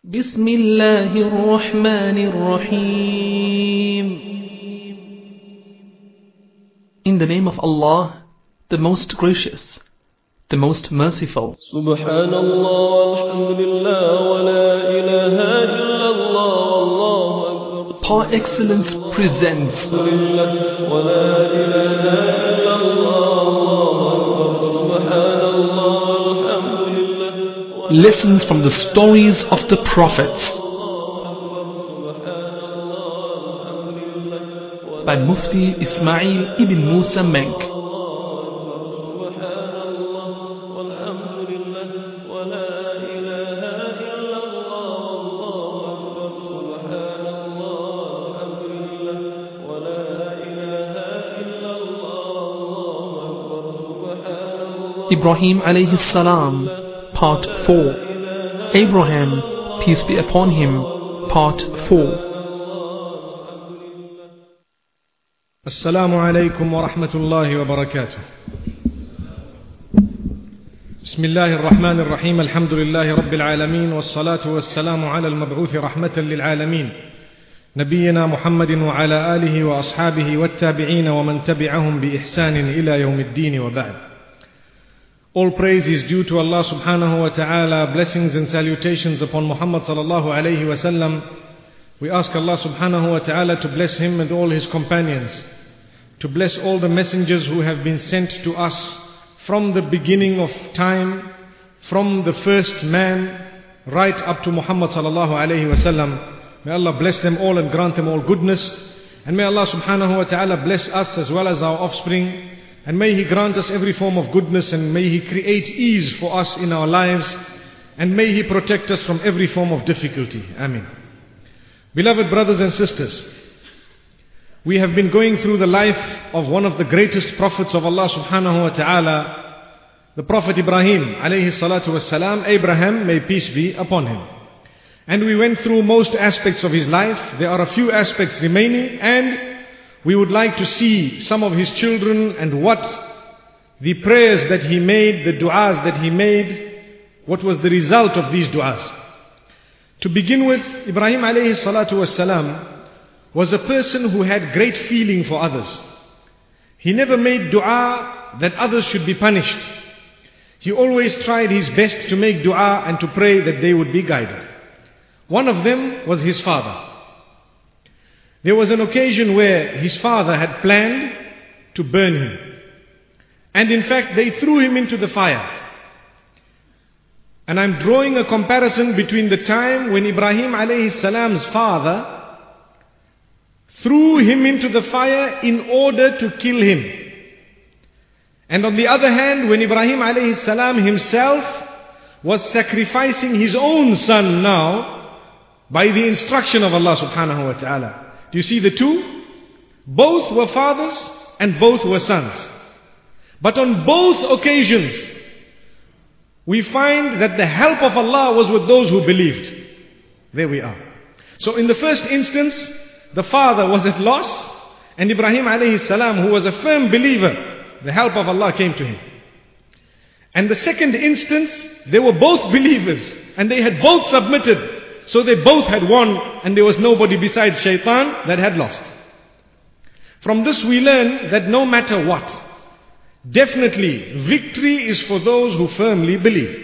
بسم الله الرحمن الرحيم. In the name of Allah, the most gracious, the most merciful. سبحان الله والحمد لله ولا إله إلا الله والله أكبر. Par excellence presents ولا إله إلا الله والله أكبر. سبحان الله والحمد لله. lessons from the stories of the prophets by Mufti Ismail ibn Musa Menk. Ibrahim alayhi salam, Part 4. Abraham, peace be upon him, Part 4. السلام عليكم ورحمة الله وبركاته. بسم الله الرحمن الرحيم. الحمد لله رب العالمين، والصلاة والسلام على المبعوث رحمة للعالمين نبينا محمد وعلى آله وأصحابه والتابعين ومن تبعهم بإحسان إلى يوم الدين وبعد. All praise is due to Allah subhanahu wa ta'ala. Blessings and salutations upon Muhammad sallallahu alayhi wa sallam. We ask Allah subhanahu wa ta'ala to bless him and all his companions, to bless all the messengers who have been sent to us from the beginning of time, from the first man right up to Muhammad sallallahu alayhi wa sallam. May Allah bless them all and grant them all goodness, and may Allah subhanahu wa ta'ala bless us as well as our offspring. And may He grant us every form of goodness, and may He create ease for us in our lives, and may He protect us from every form of difficulty. Ameen. Beloved brothers and sisters, we have been going through the life of one of the greatest prophets of Allah subhanahu wa ta'ala, the Prophet Ibrahim alayhi salatu wassalam, Abraham, may peace be upon him. And we went through most aspects of his life. There are a few aspects remaining, and we would like to see some of his children and what the prayers that he made, the du'as that he made, what was the result of these du'as. To begin with, Ibrahim alayhi salatu wassalam was a person who had great feeling for others. He never made du'a that others should be punished. He always tried his best to make du'a and to pray that they would be guided. One of them was his father. There was an occasion where his father had planned to burn him. And in fact, they threw him into the fire. And I'm drawing a comparison between the time when Ibrahim alayhi salam's father threw him into the fire in order to kill him. And on the other hand, when Ibrahim alayhi salam himself was sacrificing his own son now by the instruction of Allah subhanahu wa ta'ala. Do you see the two? Both were fathers and both were sons. But on both occasions, we find that the help of Allah was with those who believed. There we are. So in the first instance, the father was at loss, and Ibrahim alayhi salam, who was a firm believer, the help of Allah came to him. And the second instance, they were both believers, and they had both submitted. So they both had won, and there was nobody besides shaitan that had lost. From this we learn that no matter what, definitely victory is for those who firmly believe.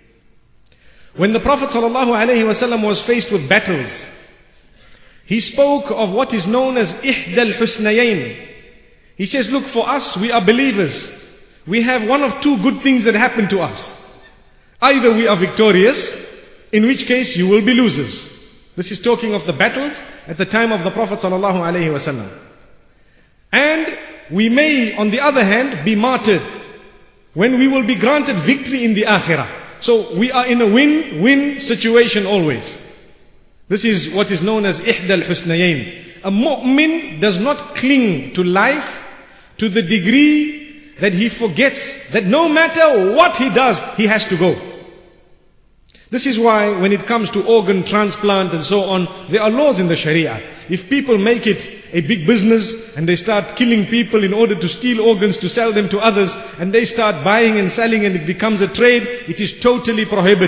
When the Prophet ﷺ was faced with battles, he spoke of what is known as Ihdal Husnayayn. He says, look, for us, we are believers. We have one of two good things that happen to us. Either we are victorious, in which case you will be losers. This is talking of the battles at the time of the Prophet ﷺ. And we may, on the other hand, be martyred when we will be granted victory in the akhirah. So we are in a win-win situation always. This is what is known as Ihdal Husnayayn. A mu'min does not cling to life to the degree that he forgets that no matter what he does, he has to go. This is why when it comes to organ transplant and so on, there are laws in the Sharia. If people make it a big business and they start killing people in order to steal organs to sell them to others, and they start buying and selling and it becomes a trade, it is totally prohibited.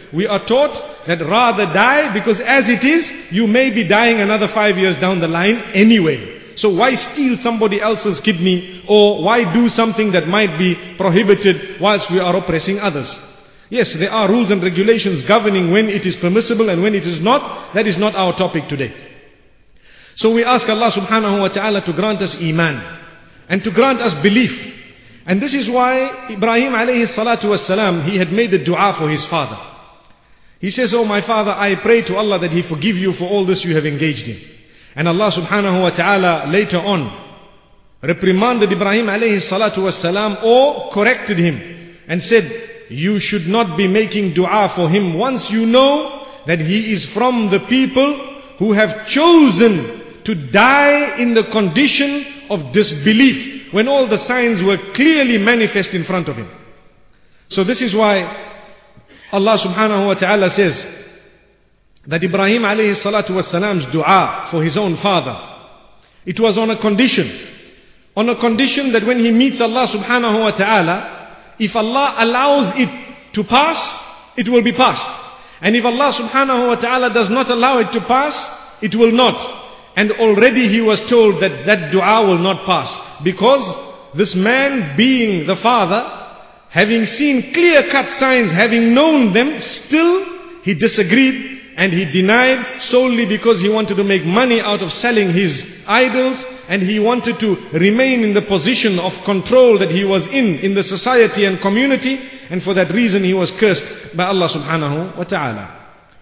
We are taught that rather die, because as it is, you may be dying another 5 years down the line anyway. So why steal somebody else's kidney, or why do something that might be prohibited whilst we are oppressing others? Yes, there are rules and regulations governing when it is permissible and when it is not. That is not our topic today. So we ask Allah subhanahu wa ta'ala to grant us iman and to grant us belief. And this is why Ibrahim alayhi salatu wasalam, he had made a dua for his father. He says, "Oh my father, I pray to Allah that He forgive you for all this you have engaged in." And Allah subhanahu wa ta'ala later on reprimanded Ibrahim alayhi salatu wasalam, or corrected him and said, "You should not be making dua for him once you know that he is from the people who have chosen to die in the condition of disbelief, when all the signs were clearly manifest in front of him." So this is why Allah subhanahu wa ta'ala says that Ibrahim alayhi salatu wasalam's dua for his own father, it was on a condition that when he meets Allah subhanahu wa ta'ala, if Allah allows it to pass, it will be passed. And if Allah subhanahu wa ta'ala does not allow it to pass, it will not. And already he was told that that dua will not pass, because this man, being the father, having seen clear-cut signs, having known them, still he disagreed and he denied, solely because he wanted to make money out of selling his idols, and he wanted to remain in the position of control that he was in the society and community, and for that reason he was cursed by Allah subhanahu wa ta'ala.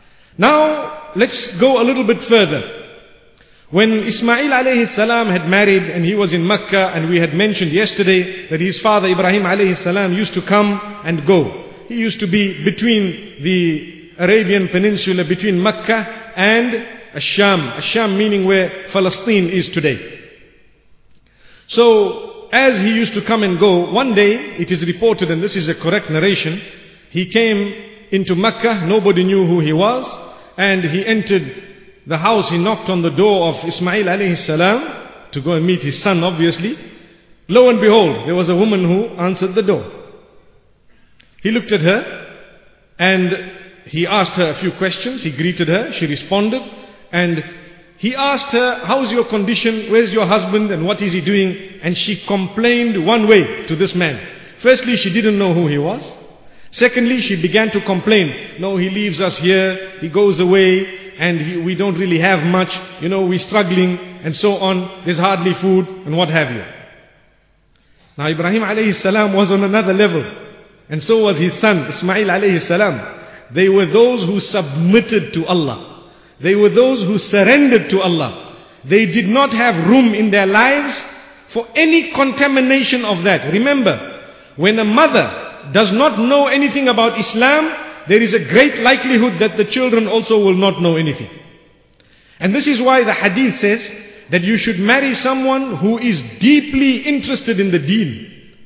Now let's go a little bit further. When Ismail alayhi salam had married and he was in Mecca, and we had mentioned yesterday that his father Ibrahim alayhi salam used to come and go. He used to be between the Arabian Peninsula, between Mecca and Asham meaning where Palestine is today. So as he used to come and go, one day it is reported, and this is a correct narration, he came into Mecca, nobody knew who he was, and he entered the house, he knocked on the door of Ismail alayhi salam to go and meet his son, obviously. Lo and behold, there was a woman who answered the door. He looked at her and he asked her a few questions. He greeted her, she responded, and he asked her, "How's your condition? Where's your husband and what is he doing?" And she complained one way to this man. Firstly, she didn't know who he was. Secondly, she began to complain. "No, he leaves us here, he goes away, and we don't really have much, we're struggling, and so on, there's hardly food," and what have you. Now Ibrahim alayhi salam was on another level, and so was his son Ismail alayhi salam. They were those who submitted to Allah. They were those who surrendered to Allah. They did not have room in their lives for any contamination of that. Remember, when a mother does not know anything about Islam, there is a great likelihood that the children also will not know anything. And this is why the hadith says that you should marry someone who is deeply interested in the deen.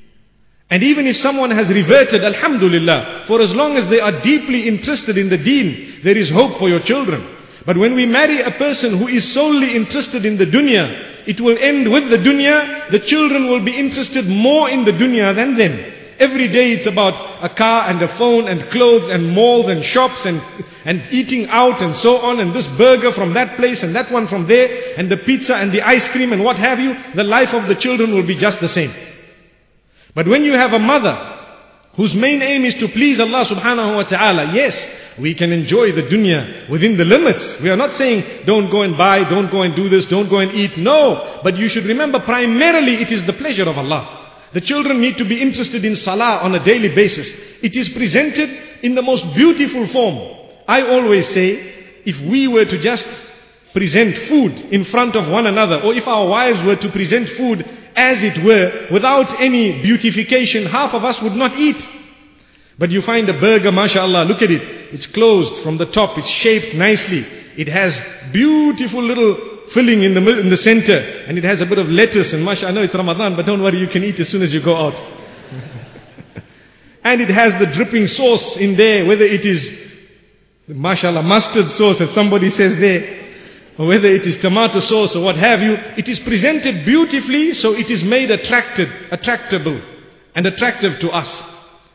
And even if someone has reverted, alhamdulillah, for as long as they are deeply interested in the deen, there is hope for your children. But when we marry a person who is solely interested in the dunya, it will end with the dunya. The children will be interested more in the dunya than them. Every day it's about a car and a phone and clothes and malls and shops and eating out and so on, and this burger from that place and that one from there, and the pizza and the ice cream and what have you. The life of the children will be just the same. But when you have a mother whose main aim is to please Allah subhanahu wa ta'ala, yes, we can enjoy the dunya within the limits. We are not saying don't go and buy, don't go and do this, don't go and eat. No, but you should remember primarily it is the pleasure of Allah. The children need to be interested in salah on a daily basis. It is presented in the most beautiful form. I always say, if we were to just present food in front of one another, or if our wives were to present food as it were, without any beautification, half of us would not eat. But you find a burger, mashallah, look at it. It's closed from the top, it's shaped nicely. It has beautiful little filling in the center, and it has a bit of lettuce, and mashallah, I know it's Ramadan, but don't worry, you can eat as soon as you go out. And it has the dripping sauce in there, whether it is, mashallah, mustard sauce, as somebody says there, or whether it is tomato sauce or what have you. It is presented beautifully, so it is made attractable and attractive to us.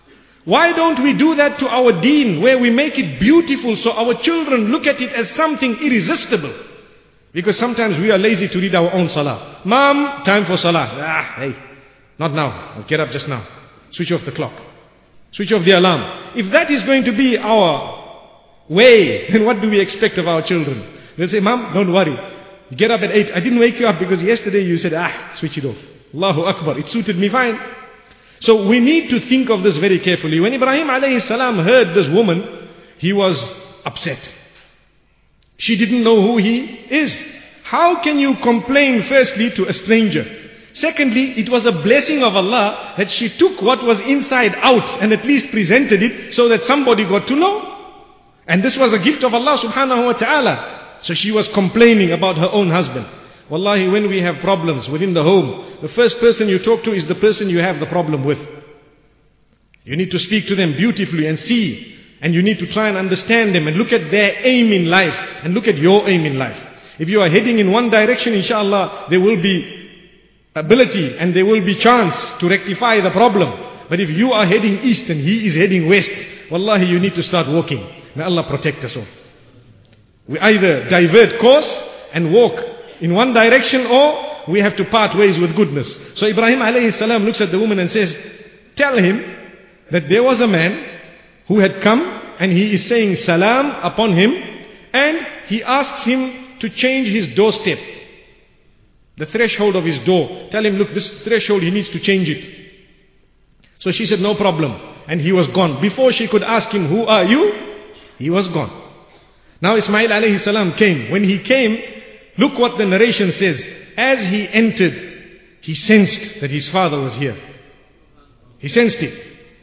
Why don't we do that to our deen, where we make it beautiful so our children look at it as something irresistible? Because sometimes we are lazy to read our own salah. Mom, time for salah. Hey, not now. I'll get up just now. Switch off the clock. Switch off the alarm. If that is going to be our way, then what do we expect of our children? They'll say, Mom, don't worry. You get up at 8. I didn't wake you up because yesterday you said, switch it off. Allahu Akbar. It suited me fine. So we need to think of this very carefully. When Ibrahim alayhi salam heard this woman, he was upset. She didn't know who he is. How can you complain firstly to a stranger? Secondly, it was a blessing of Allah that she took what was inside out and at least presented it so that somebody got to know. And this was a gift of Allah subhanahu wa ta'ala. So she was complaining about her own husband. Wallahi, when we have problems within the home, the first person you talk to is the person you have the problem with. You need to speak to them beautifully and see. And you need to try and understand them and look at their aim in life and look at your aim in life. If you are heading in one direction, inshallah, there will be ability and there will be chance to rectify the problem. But if you are heading east and he is heading west, wallahi, you need to start walking. May Allah protect us all. We either divert course and walk in one direction, or we have to part ways with goodness. So Ibrahim alayhi salam looks at the woman and says, tell him that there was a man who had come and he is saying salam upon him, and he asks him to change his doorstep, the threshold of his door. Tell him, look, this threshold, he needs to change it. So she said, no problem. And he was gone. Before she could ask him, who are you? He was gone. Now Ismail alayhi salam came. When he came, look what the narration says. As he entered, he sensed that his father was here. He sensed it.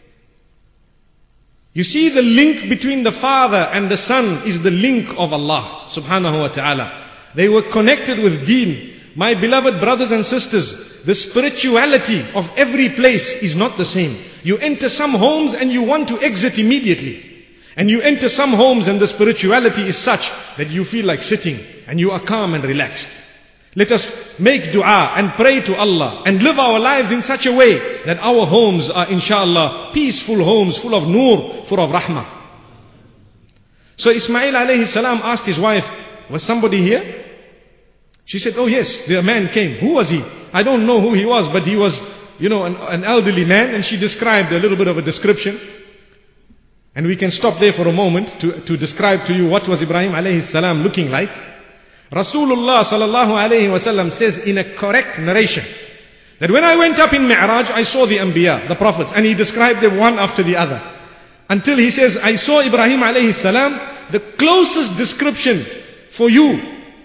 You see, the link between the father and the son is the link of Allah subhanahu wa ta'ala. They were connected with deen. My beloved brothers and sisters, the spirituality of every place is not the same. You enter some homes and you want to exit immediately. And you enter some homes and the spirituality is such that you feel like sitting and you are calm and relaxed. Let us make dua and pray to Allah and live our lives in such a way that our homes are, inshallah, peaceful homes full of nur, full of rahmah. So Ismail alayhi salam asked his wife, was somebody here? She said, oh yes, the man came. Who was he? I don't know who he was, but he was, an elderly man. And she described a little bit of a description. And we can stop there for a moment to describe to you what was Ibrahim alayhi salam looking like. Rasulullah sallallahu alayhi wasallam says in a correct narration that when I went up in Mi'raj, I saw the Anbiya, the prophets, and he described them one after the other. Until he says, I saw Ibrahim alayhi salam, the closest description for you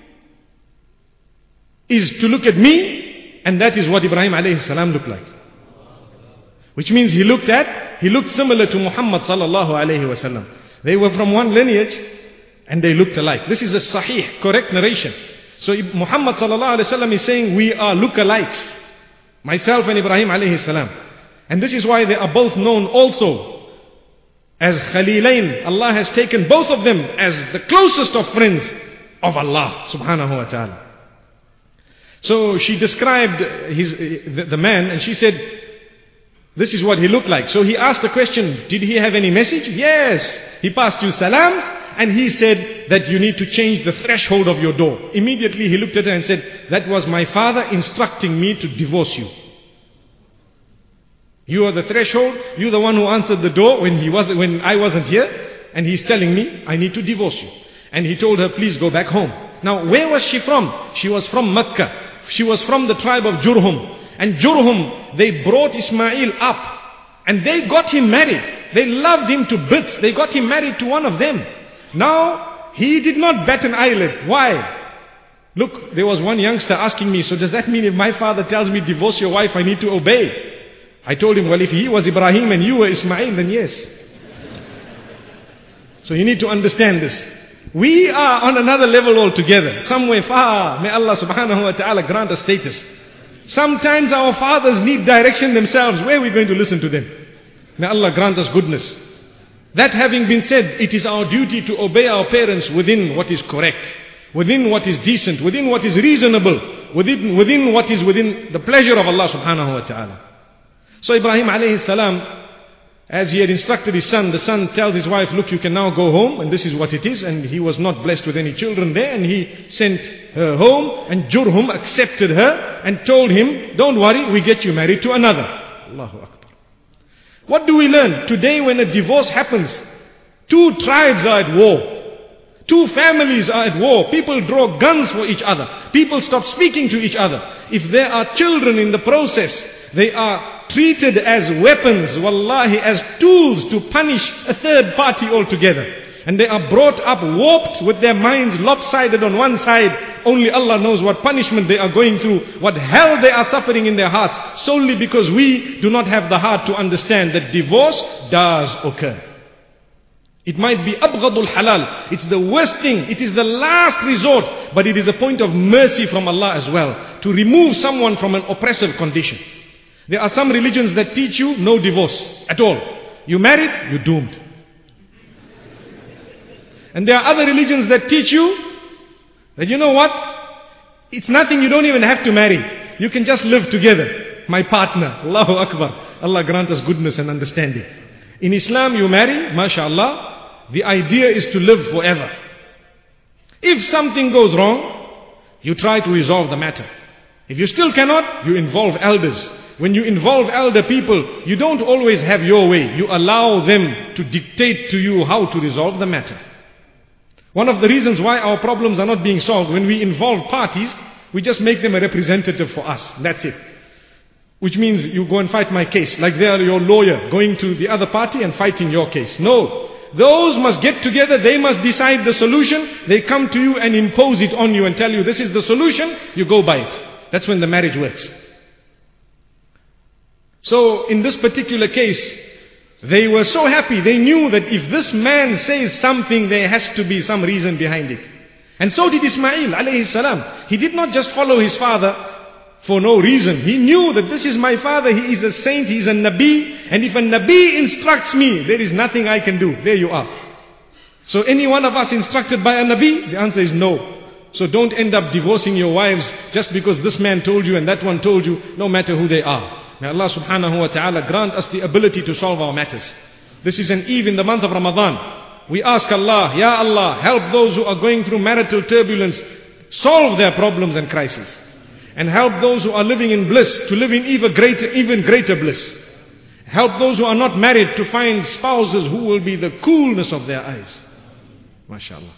is to look at me, and that is what Ibrahim alayhi salam looked like. Which means he looked similar to Muhammad sallallahu alayhi wasallam. They were from one lineage and they looked alike. This is a sahih, correct narration. So Muhammad sallallahu alayhi wasallam is saying we are lookalikes. Myself and Ibrahim alayhi salam. And this is why they are both known also as Khalilain. Allah has taken both of them as the closest of friends of Allah subhanahu wa ta'ala. So she described the man and she said, this is what he looked like. So he asked the question, did he have any message? Yes. He passed you salams and he said that you need to change the threshold of your door. Immediately he looked at her and said, that was my father instructing me to divorce you. You are the threshold. You're the one who answered the door when I wasn't here. And he's telling me, I need to divorce you. And he told her, please go back home. Now, where was she from? She was from Mecca. She was from the tribe of Jurhum. And Jurhum, they brought Ismail up. And they got him married. They loved him to bits. They got him married to one of them. Now, he did not bat an eyelid. Why? Look, there was one youngster asking me, so does that mean if my father tells me divorce your wife, I need to obey? I told him, well, if he was Ibrahim and you were Ismail, then yes. So you need to understand this. We are on another level altogether. Somewhere far. May Allah subhanahu wa ta'ala grant us status. Sometimes our fathers need direction themselves. Where are we going to listen to them? May Allah grant us goodness. That having been said, it is our duty to obey our parents within what is correct, within what is decent, within what is reasonable, within what is within the pleasure of Allah subhanahu wa ta'ala. So Ibrahim alayhi salam As he had instructed his son, the son tells his wife, look, you can now go home, and this is what it is. And he was not blessed with any children there, and he sent her home, and Jurhum accepted her and told him, don't worry, we get you married to another. Allahu Akbar. What do we learn? Today when a divorce happens, 2 tribes are at war. 2 families are at war. People draw guns for each other. People stop speaking to each other. If there are children in the process, they are treated as weapons, wallahi, as tools to punish a third party altogether. And they are brought up warped with their minds lopsided on one side. Only Allah knows what punishment they are going through, what hell they are suffering in their hearts, solely because we do not have the heart to understand that divorce does occur. It might be abghadul halal. It's the worst thing. It is the last resort. But it is a point of mercy from Allah as well, to remove someone from an oppressive condition. There are some religions that teach you no divorce at all. You married, you're doomed. And there are other religions that teach you that, you know what? It's nothing, you don't even have to marry. You can just live together. My partner. Allahu Akbar. Allah grant us goodness and understanding. In Islam you marry, mashallah. The idea is to live forever. If something goes wrong, you try to resolve the matter. If you still cannot, you involve elders. When you involve elder people, you don't always have your way. You allow them to dictate to you how to resolve the matter. One of the reasons why our problems are not being solved, when we involve parties, we just make them a representative for us. That's it. Which means you go and fight my case. Like they are your lawyer going to the other party and fighting your case. No. Those must get together. They must decide the solution. They come to you and impose it on you and tell you this is the solution. You go by it. That's when the marriage works. So in this particular case, they were so happy. They knew that if this man says something, there has to be some reason behind it. And so did Ismail alayhi salam. He did not just follow his father for no reason. He knew that this is my father, he is a saint, he is a Nabi, and if a Nabi instructs me, there is nothing I can do. There you are. So any one of us instructed by a Nabi? The answer is no. So don't end up divorcing your wives just because this man told you and that one told you, no matter who they are. May Allah subhanahu wa ta'ala grant us the ability to solve our matters. This is an eve in the month of Ramadan. We ask Allah, Ya Allah, help those who are going through marital turbulence, solve their problems and crises. And help those who are living in bliss to live in even greater bliss. Help those who are not married to find spouses who will be the coolness of their eyes. MashaAllah.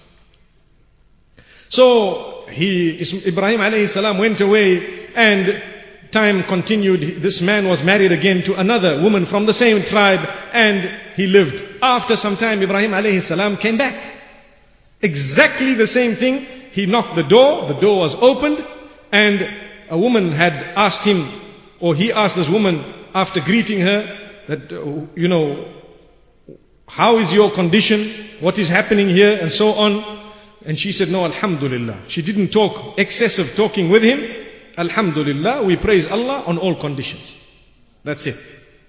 So Ibrahim alayhi salam went away, and time continued. This man was married again to another woman from the same tribe, and he lived. After some time, Ibrahim alayhi salam came back. Exactly the same thing. He knocked the door was opened, and a woman had asked him, or he asked this woman after greeting her, that, how is your condition? What is happening here? And so on. And she said, no, alhamdulillah. She didn't talk excessive talking with him. Alhamdulillah, we praise Allah on all conditions. That's it.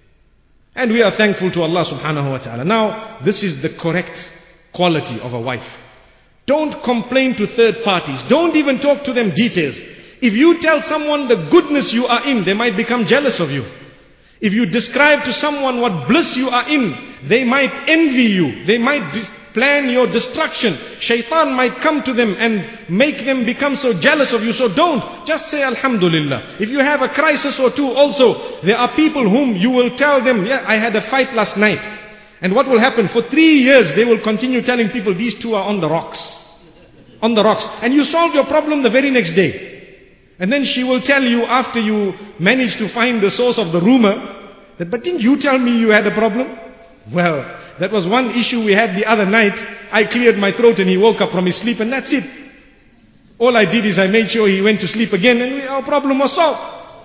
And we are thankful to Allah subhanahu wa ta'ala. Now, this is the correct quality of a wife. Don't complain to third parties. Don't even talk to them details. If you tell someone the goodness you are in, they might become jealous of you. If you describe to someone what bliss you are in, they might envy you. They might plan your destruction. Shaitan might come to them and make them become so jealous of you. So don't. Just say Alhamdulillah. If you have a crisis or two also, there are people whom you will tell them, yeah, I had a fight last night. And what will happen? For 3 years, they will continue telling people, these two are on the rocks. On the rocks. And you solve your problem the very next day. And then she will tell you, after you manage to find the source of the rumor, that, but didn't you tell me you had a problem? Well, that was one issue we had the other night. I cleared my throat and he woke up from his sleep, and that's it. All I did is I made sure he went to sleep again, and our problem was solved.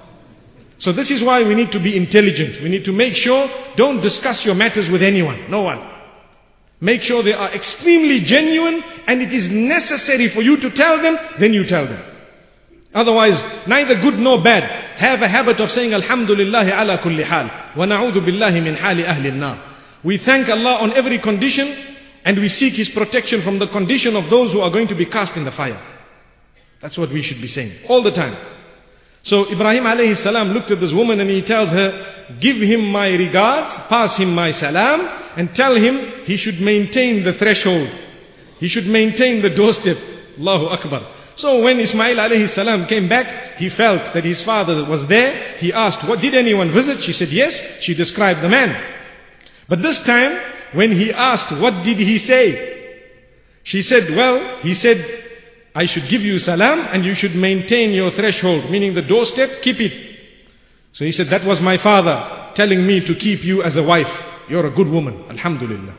So this is why we need to be intelligent. We need to make sure, don't discuss your matters with anyone. No one. Make sure they are extremely genuine, and it is necessary for you to tell them, then you tell them. Otherwise, neither good nor bad. Have a habit of saying Alhamdulillahi ala kulli hal. Wa na'udhu billahi min hali ahli an-nar. We thank Allah on every condition, and we seek His protection from the condition of those who are going to be cast in the fire. That's what we should be saying all the time. So Ibrahim alayhi salam looked at this woman and he tells her, give him my regards, pass him my salam, and tell him he should maintain the threshold. He should maintain the doorstep. Allahu Akbar. So when Ismail alayhi salam came back, he felt that his father was there. He asked, what, did anyone visit? She said, yes. She described the man. But this time, when he asked, what did he say? She said, well, he said, I should give you salam and you should maintain your threshold, meaning the doorstep, keep it. So he said, that was my father telling me to keep you as a wife. You're a good woman. Alhamdulillah.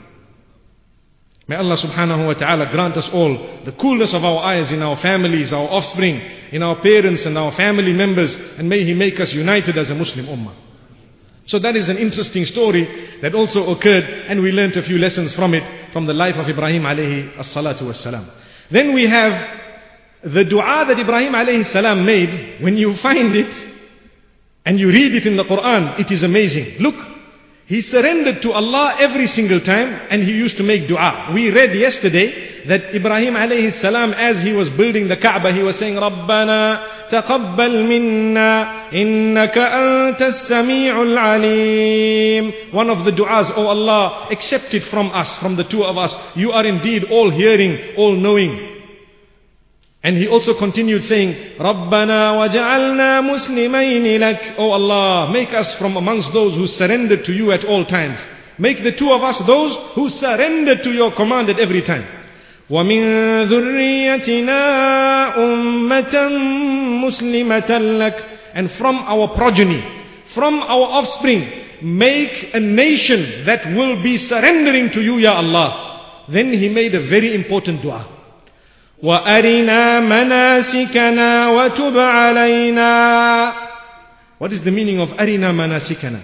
May Allah subhanahu wa ta'ala grant us all the coolness of our eyes in our families, our offspring, in our parents and our family members, and may He make us united as a Muslim ummah. So that is an interesting story that also occurred, and we learnt a few lessons from it, from the life of Ibrahim alayhi as-salatu was-salam. Then we have the dua that Ibrahim alayhi salam made. When you find it and you read it in the Quran, it is amazing. Look, he surrendered to Allah every single time, and he used to make dua. We read yesterday that Ibrahim alayhi salam, as he was building the Kaaba, he was saying, Rabbana taqabbal minna innaka antas sami'ul alim. One of the du'as, oh Allah, accept it from us, from the two of us. You are indeed all hearing, all knowing. And he also continued saying, Rabbana waj'alna muslimayni lak. Oh Allah, make us from amongst those who surrendered to you at all times. Make the two of us those who surrendered to your command at every time. وَمِن ذُرِّيَّتِنَا أُمَّةً مُسْلِمَةً لَكَ. And from our progeny, from our offspring, make a nation that will be surrendering to you, Ya Allah. Then he made a very important dua. وَأَرِنَا مَنَاسِكَنَا وَتُبْ عَلَيْنَا. What is the meaning of أَرِنَا مَنَاسِكَنَا?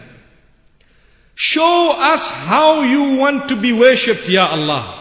Show us how you want to be worshipped, Ya Allah.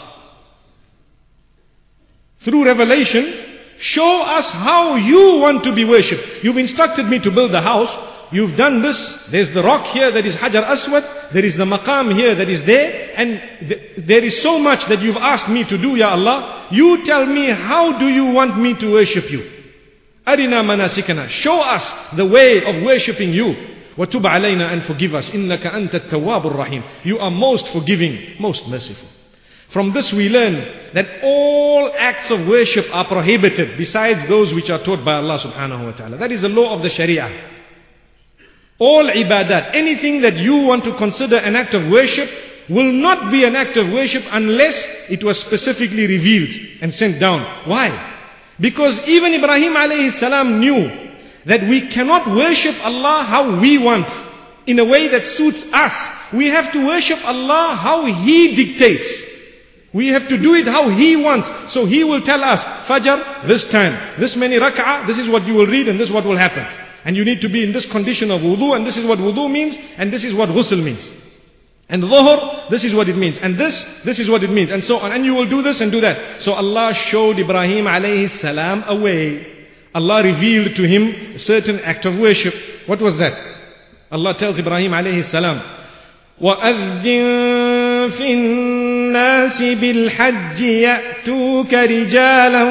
Through revelation, show us how you want to be worshipped. You've instructed me to build a house. You've done this. There's the rock here that is Hajar Aswad. There is the maqam here that is there. And there is so much that you've asked me to do, Ya Allah. You tell me, how do you want me to worship you? Arina manasikana. Show us the way of worshipping you. وَتُبْ عَلَيْنَا, and forgive us. إِنَّكَ أَنْتَ التَّوَّابُ الرَّحِيمُ. You are most forgiving, most merciful. From this we learn that all acts of worship are prohibited besides those which are taught by Allah subhanahu wa ta'ala. That is the law of the Sharia. All ibadat, anything that you want to consider an act of worship, will not be an act of worship unless it was specifically revealed and sent down. Why? Because even Ibrahim alayhi salam knew that we cannot worship Allah how we want, in a way that suits us. We have to worship Allah how He dictates. We have to do it how He wants. So He will tell us, Fajr, this time, this many rak'ah, this is what you will read and this is what will happen. And you need to be in this condition of wudu, and this is what wudu means, and this is what ghusl means. And dhuhr, this is what it means. And this is what it means. And so on. And you will do this and do that. So Allah showed Ibrahim alayhi salam a way. Allah revealed to him a certain act of worship. What was that? Allah tells Ibrahim alayhi salam, وَأَذِّن فِي النَّاسِ بِالْحَجِّ يَأْتُوكَ رِجَالًا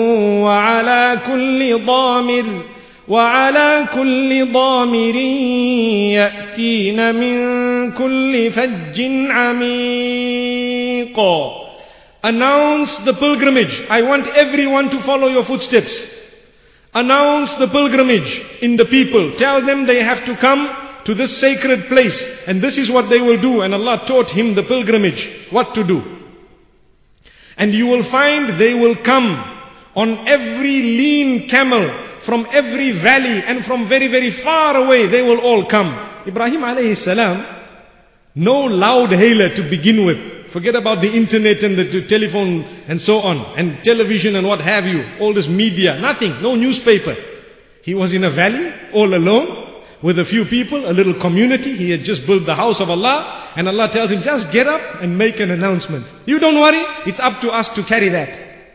وَعَلَى كُلِّ ضَامِرٍ يَأْتِينَ مِنْ كُلِّ فَجٍّ عَمِيقٍ. Announce the pilgrimage. I want everyone to follow your footsteps. Announce the pilgrimage in the people. Tell them they have to come to this sacred place, and this is what they will do. And Allah taught him the pilgrimage, what to do. And you will find they will come on every lean camel, from every valley and from very, very far away. They will all come. Ibrahim alayhi salam, no loud hailer to begin with. Forget about the internet and the telephone and so on, and television and what have you. All this media, nothing, no newspaper. He was in a valley, all alone, with a few people, a little community. He had just built the house of Allah, and Allah tells him, just get up and make an announcement. You don't worry, it's up to us to carry that.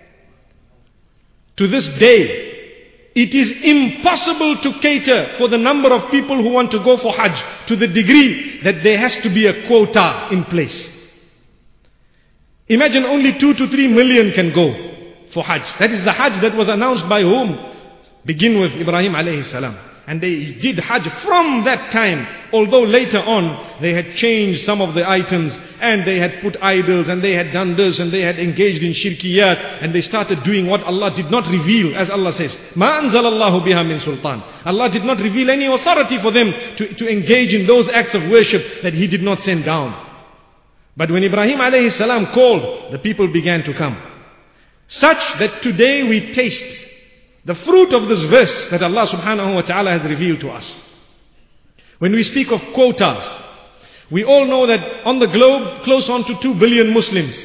To this day, it is impossible to cater for the number of people who want to go for Hajj, to the degree that there has to be a quota in place. Imagine only 2 to 3 million can go for Hajj. That is the Hajj that was announced by whom? Begin with Ibrahim alayhi salam. And they did Hajj from that time. Although later on they had changed some of the items and they had put idols and they had done this and they had engaged in shirkiyat and they started doing what Allah did not reveal, as Allah says, Ma anzalallahu biha min sultan. Allah did not reveal any authority for them to engage in those acts of worship that He did not send down. But when Ibrahim alayhi salam called, the people began to come. Such that today we taste the fruit of this verse that Allah subhanahu wa ta'ala has revealed to us. When we speak of quotas, we all know that on the globe, close on to 2 billion Muslims.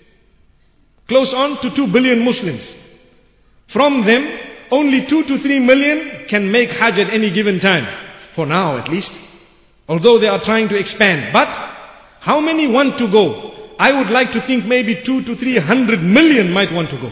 Close on to 2 billion Muslims. From them, only 2 to 3 million can make Hajj at any given time. For now at least. Although they are trying to expand. But, how many want to go? I would like to think maybe 2 to 300 million might want to go.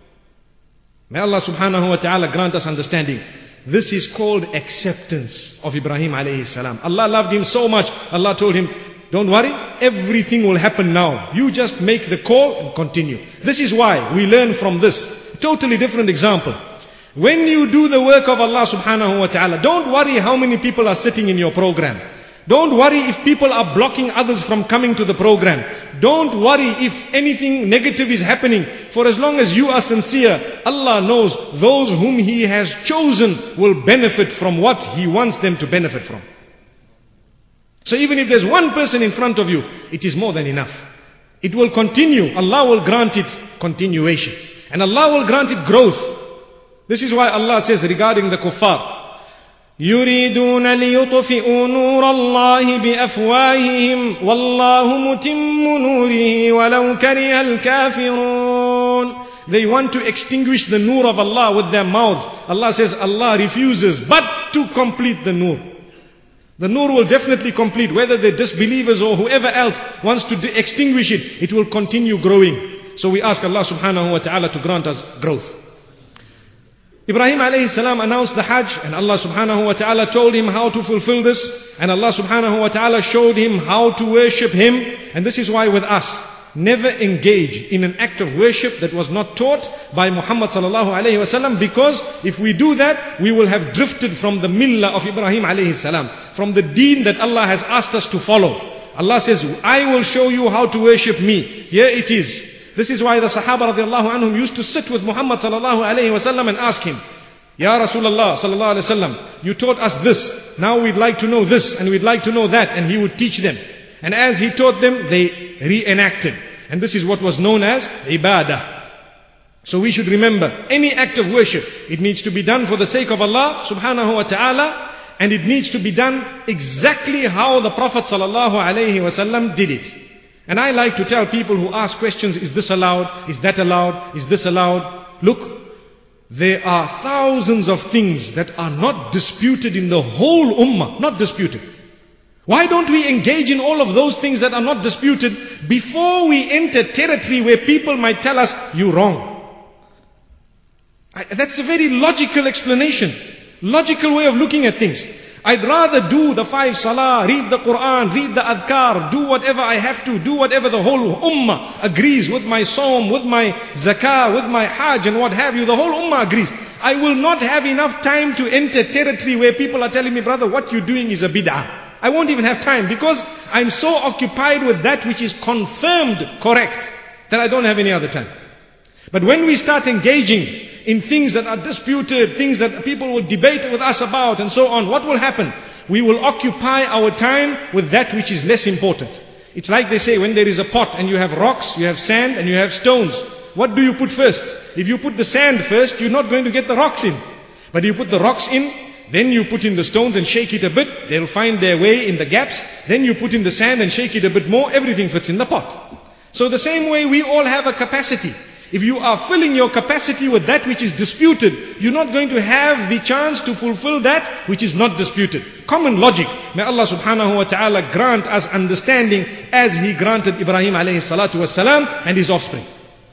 May Allah subhanahu wa ta'ala grant us understanding. This is called acceptance of Ibrahim alayhi salam. Allah loved him so much. Allah told him, don't worry, everything will happen now. You just make the call and continue. This is why we learn from this. Totally different example. When you do the work of Allah subhanahu wa ta'ala, don't worry how many people are sitting in your program. Don't worry if people are blocking others from coming to the program. Don't worry if anything negative is happening. For as long as you are sincere, Allah knows those whom He has chosen will benefit from what He wants them to benefit from. So even if there's one person in front of you, it is more than enough. It will continue. Allah will grant it continuation. And Allah will grant it growth. This is why Allah says regarding the kuffar, يريدون ليطفئوا نور الله بأفواههم والله متم نوره ولو كره الكافرون. They want to extinguish the nur of Allah with their mouths. Allah says Allah refuses but to complete the nur. The nur will definitely complete, whether they're disbelievers or whoever else wants to extinguish it, it will continue growing. So we ask Allah subhanahu wa ta'ala to grant us growth. Ibrahim alayhi salam announced the Hajj and Allah subhanahu wa ta'ala told him how to fulfill this, and Allah subhanahu wa ta'ala showed him how to worship Him. And this is why with us, never engage in an act of worship that was not taught by Muhammad sallallahu alayhi wa sallam, because if we do that, we will have drifted from the millah of Ibrahim alayhi salam, from the deen that Allah has asked us to follow. Allah says, I will show you how to worship me. Here it is. This is why the Sahaba radiallahu anhum used to sit with Muhammad sallallahu alayhi wa sallam and ask him, Ya Rasulullah sallallahu alayhi wa sallam, you taught us this, now we'd like to know this and we'd like to know that, and he would teach them. And as he taught them, they reenacted. And this is what was known as ibadah. So we should remember, any act of worship, it needs to be done for the sake of Allah subhanahu wa ta'ala, and it needs to be done exactly how the Prophet sallallahu alayhi wa sallam did it. And I like to tell people who ask questions, is this allowed? Is that allowed? Is this allowed? Look, there are thousands of things that are not disputed in the whole ummah. Not disputed. Why don't we engage in all of those things that are not disputed before we enter territory where people might tell us, you're wrong? That's a very logical explanation. Logical way of looking at things. I'd rather do the 5 salah, read the Quran, read the adhkar, do whatever I have to, do whatever the whole ummah agrees with my psalm, with my zakah, with my hajj and what have you. The whole ummah agrees. I will not have enough time to enter territory where people are telling me, brother, what you're doing is a bid'ah. I won't even have time because I'm so occupied with that which is confirmed correct that I don't have any other time. But when we start engaging in things that are disputed, things that people will debate with us about and so on, what will happen? We will occupy our time with that which is less important. It's like they say, when there is a pot and you have rocks, you have sand and you have stones. What do you put first? If you put the sand first, you're not going to get the rocks in. But you put the rocks in, then you put in the stones and shake it a bit, they'll find their way in the gaps. Then you put in the sand and shake it a bit more, everything fits in the pot. So the same way we all have a capacity. If you are filling your capacity with that which is disputed, you're not going to have the chance to fulfill that which is not disputed. Common logic. May Allah subhanahu wa ta'ala grant us understanding as He granted Ibrahim alayhi salatu wasalam and his offspring.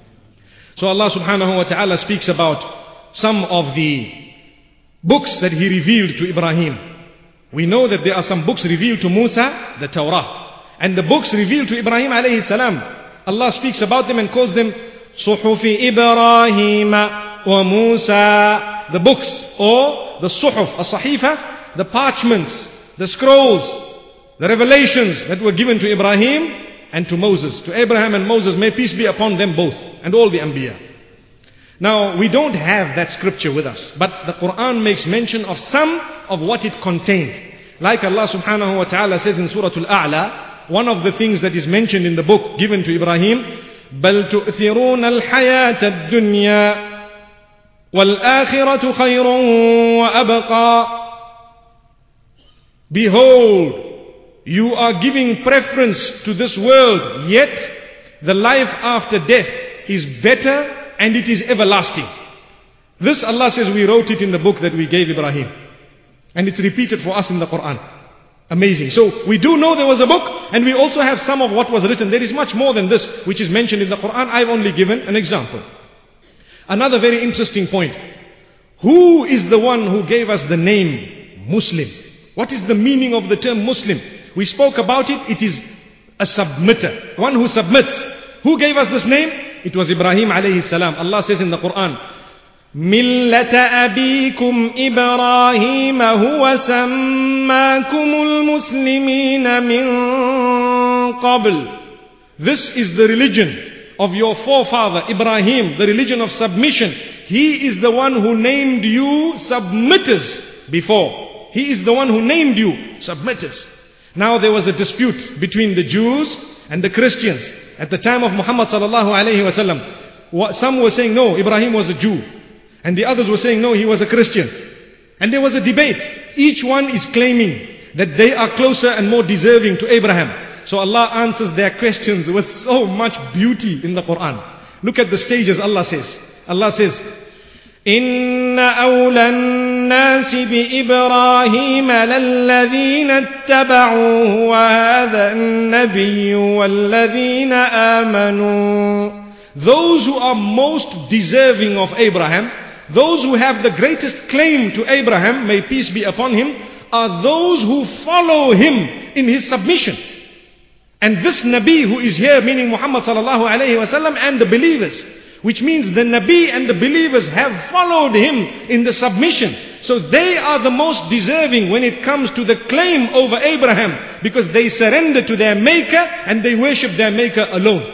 So Allah subhanahu wa ta'ala speaks about some of the books that He revealed to Ibrahim. We know that there are some books revealed to Musa, the Torah. And the books revealed to Ibrahim alayhi salam, Allah speaks about them and calls them صحف إبراهيم وموسى the books or the suhuf, as-sahifa, the parchments, the scrolls, the revelations that were given to Ibrahim and to Moses. To Abraham and Moses, may peace be upon them both and all the Anbiya. Now, we don't have that scripture with us, but the Quran makes mention of some of what it contained. Like Allah subhanahu wa ta'ala says in Surah Al-A'la, one of the things that is mentioned in the book given to Ibrahim, بَلْ تُؤْثِرُونَ الْحَيَاةَ الدُّنْيَا وَالْآخِرَةُ خَيْرٌ وَأَبْقَى. Behold, you are giving preference to this world, yet the life after death is better and it is everlasting. This, Allah says, we wrote it in the book that we gave Ibrahim. And it's repeated for us in the Quran. Amazing. So we do know there was a book, and we also have some of what was written. There is much more than this which is mentioned in the Quran. I've only given an example. Another very interesting point. Who is the one who gave us the name Muslim? What is the meaning of the term Muslim? We spoke about it. It is a submitter, one who submits. Who gave us this name? It was Ibrahim alayhi salam. Allah says in the Quran, مِلَّةَ أَبِيكُمْ إِبْرَاهِيمَ هُوَ سَمَّاكُمُ الْمُسْلِمِينَ مِنْ قَبْلِ. This is the religion of your forefather Ibrahim, the religion of submission. He is the one who named you submitters before. He is the one who named you submitters. Now there was a dispute between the Jews and the Christians at the time of Muhammad sallallahu alayhi wasallam. Some were saying no, Ibrahim was a Jew. And the others were saying, no, he was a Christian. And there was a debate. Each one is claiming that they are closer and more deserving to Abraham. So Allah answers their questions with so much beauty in the Quran. Look at the stages Allah says. Allah says, إِنَّ أَوْلَى النَّاسِ بِإِبْرَاهِيمَ لَلَّذِينَ اتَّبَعُوهُ وَهَذَا النَّبِيُّ وَالَّذِينَ آمَنُوا. Those who are most deserving of Abraham, those who have the greatest claim to Abraham, may peace be upon him, are those who follow him in his submission. And this Nabi who is here, meaning Muhammad sallallahu alayhi wasallam, and the believers, which means the Nabi and the believers have followed him in the submission. So they are the most deserving when it comes to the claim over Abraham, because they surrender to their Maker and they worship their Maker alone.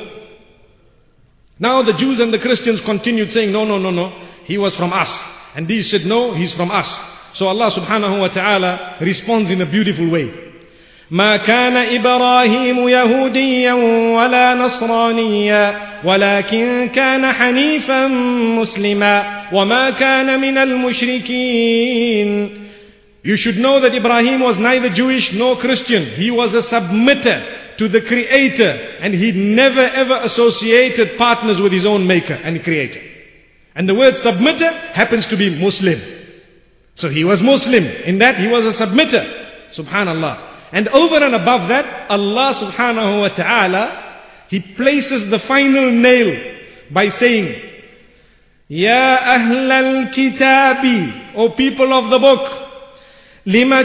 Now the Jews and the Christians continued saying, no, he was from us. And these said, no, he's from us. So Allah subhanahu wa ta'ala responds in a beautiful way. ما كان إبراهيم يهوديا ولا نصرانيا ولكن كان حنيفا مسلما وما كان من المشركين. You should know that Ibrahim was neither Jewish nor Christian. He was a submitter to the Creator, and he never ever associated partners with his own Maker and Creator. And the word submitter happens to be Muslim. So he was Muslim, in that he was a submitter. Subhanallah. And over and above that, Allah subhanahu wa ta'ala, He places the final nail by saying, Ya ahl al-kitabi, O people of the book, lima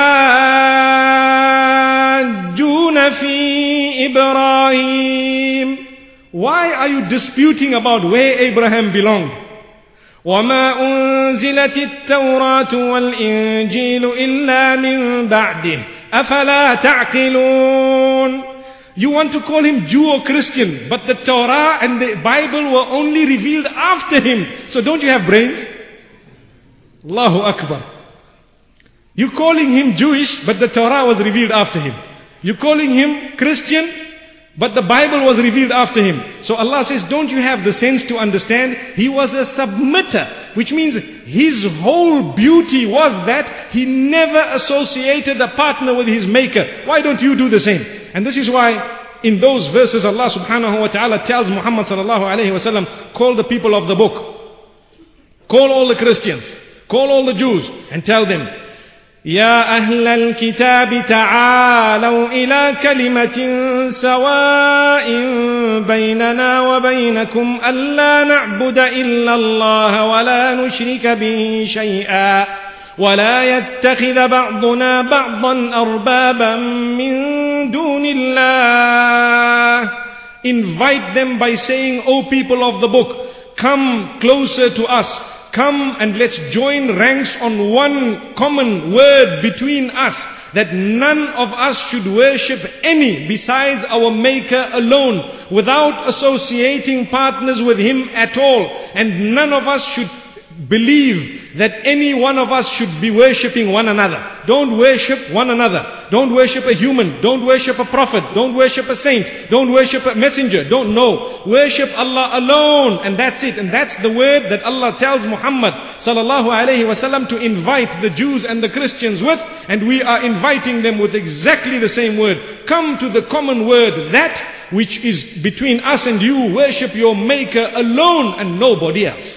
tuhajjuna fi Ibrahim. Why are you disputing about where Abraham belonged? وَمَا أُنزِلَتِ التَّوْرَاةُ وَالْإِنْجِيلُ إِلَّا مِنْ بَعْدِهِ أَفَلَا تَعْقِلُونَ. You want to call him Jew or Christian, but the Torah and the Bible were only revealed after him. So don't you have brains? Allahu Akbar. You calling him Jewish, but the Torah was revealed after him. You calling him Christian, but the Bible was revealed after him. So Allah says, don't you have the sense to understand? He was a submitter, which means his whole beauty was that he never associated a partner with his Maker. Why don't you do the same? And this is why in those verses Allah subhanahu wa ta'ala tells Muhammad sallallahu alayhi wa sallam, call the people of the book, call all the Christians, call all the Jews, and tell them, يا أهل الكتاب تعالوا إلى كلمة سواء بيننا وبينكم ألا نعبد إلا الله ولا نشرك به شيئا ولا يتخذ بعضنا بعضا أربابا من دون الله. Invite them by saying, O people of the book, come closer to us. come and let's join ranks on one common word between us, that none of us should worship any besides our Maker alone, without associating partners with Him at all. And none of us should believe that any one of us should be worshipping one another. Don't worship one another. Don't worship a human. Don't worship a prophet. Don't worship a saint. Don't worship a messenger. Don't know. Worship Allah alone, and that's it. And that's the word that Allah tells Muhammad sallallahu alaihi wasallam to invite the Jews and the Christians with, and we are inviting them with exactly the same word. Come to the common word, that which is between us and you. Worship your Maker alone and nobody else.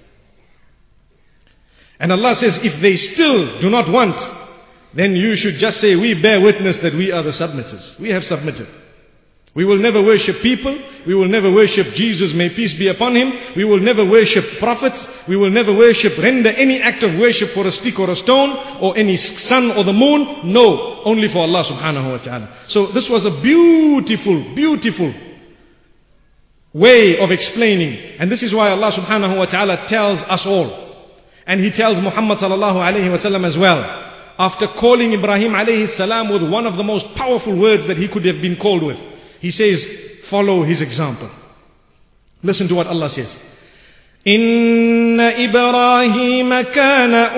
And Allah says, if they still do not want, then you should just say, we bear witness that we are the submitters. We have submitted. We will never worship people. We will never worship Jesus, may peace be upon Him. We will never worship prophets. We will never render any act of worship for a stick or a stone, or any sun or the moon. No, only for Allah subhanahu wa ta'ala. So this was a beautiful, beautiful way of explaining. And this is why Allah subhanahu wa ta'ala tells us all. And He tells Muhammad sallallahu alayhi wa sallam as well, after calling Ibrahim alayhi salam with one of the most powerful words that he could have been called with. He says, follow his example. Listen to what Allah says. Inna Ibrahim kana